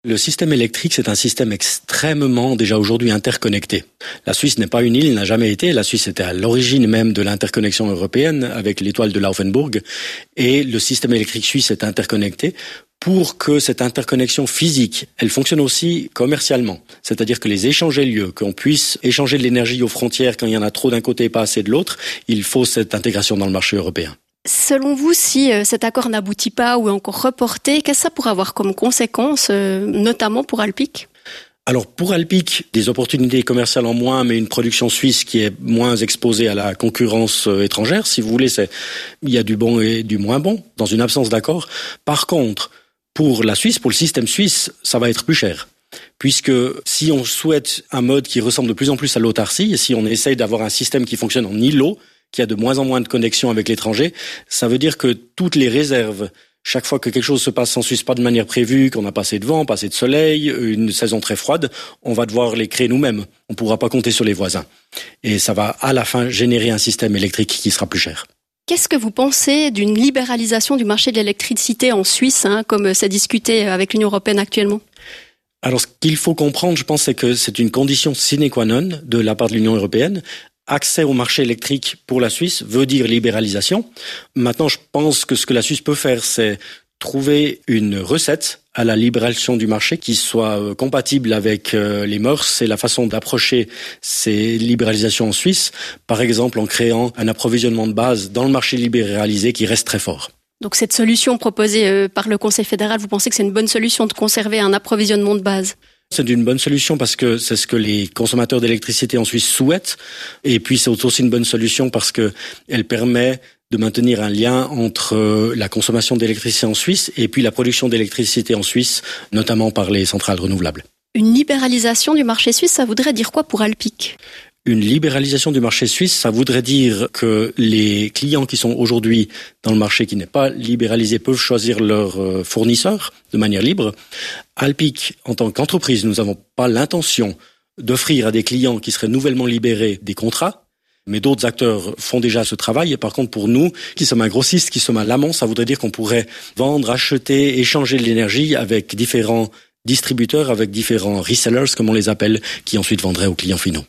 Le système électrique, c'est un système extrêmement, déjà aujourd'hui, interconnecté. La Suisse n'est pas une île, n'a jamais été. La Suisse était à l'origine même de l'interconnexion européenne avec l'étoile de Laufenburg. Et le système électrique suisse est interconnecté pour que cette interconnexion physique, elle fonctionne aussi commercialement. C'est-à-dire que les échanges aient lieu, qu'on puisse échanger de l'énergie aux frontières quand il y en a trop d'un côté et pas assez de l'autre. Il faut cette intégration dans le marché européen. Selon vous, si cet accord n'aboutit pas ou est encore reporté, qu'est-ce que ça pourrait avoir comme conséquence, notamment pour Alpiq ? Alors pour Alpiq, des opportunités commerciales en moins, mais une production suisse qui est moins exposée à la concurrence étrangère. Si vous voulez, il y a du bon et du moins bon dans une absence d'accord. Par contre, pour la Suisse, pour le système suisse, ça va être plus cher. Puisque si on souhaite un mode qui ressemble de plus en plus à l'autarcie, et si on essaye d'avoir un système qui fonctionne en îlot, qui a de moins en moins de connexions avec l'étranger, ça veut dire que toutes les réserves, chaque fois que quelque chose se passe en Suisse pas de manière prévue, qu'on n'a pas assez de vent, pas assez de soleil, une saison très froide, on va devoir les créer nous-mêmes. On ne pourra pas compter sur les voisins. Et ça va à la fin générer un système électrique qui sera plus cher. Qu'est-ce que vous pensez d'une libéralisation du marché de l'électricité en Suisse, comme c'est discuté avec l'Union européenne actuellement ? Alors ce qu'il faut comprendre, je pense, c'est que c'est une condition sine qua non de la part de l'Union européenne. Accès au marché électrique pour la Suisse veut dire libéralisation. Maintenant, je pense que ce que la Suisse peut faire, c'est trouver une recette à la libéralisation du marché qui soit compatible avec les mœurs et la façon d'approcher ces libéralisations en Suisse, par exemple en créant un approvisionnement de base dans le marché libéralisé qui reste très fort. Donc cette solution proposée par le Conseil fédéral, vous pensez que c'est une bonne solution de conserver un approvisionnement de base ? C'est une bonne solution parce que c'est ce que les consommateurs d'électricité en Suisse souhaitent. Et puis c'est aussi une bonne solution parce que elle permet de maintenir un lien entre la consommation d'électricité en Suisse et puis la production d'électricité en Suisse, notamment par les centrales renouvelables. Une libéralisation du marché suisse, ça voudrait dire quoi pour Alpiq ? Une libéralisation du marché suisse, ça voudrait dire que les clients qui sont aujourd'hui dans le marché qui n'est pas libéralisé peuvent choisir leur fournisseur de manière libre. Alpiq, en tant qu'entreprise, nous n'avons pas l'intention d'offrir à des clients qui seraient nouvellement libérés des contrats, mais d'autres acteurs font déjà ce travail. Et par contre, pour nous, qui sommes un grossiste, qui sommes à l'amont, ça voudrait dire qu'on pourrait vendre, acheter, échanger de l'énergie avec différents distributeurs, avec différents resellers, comme on les appelle, qui ensuite vendraient aux clients finaux.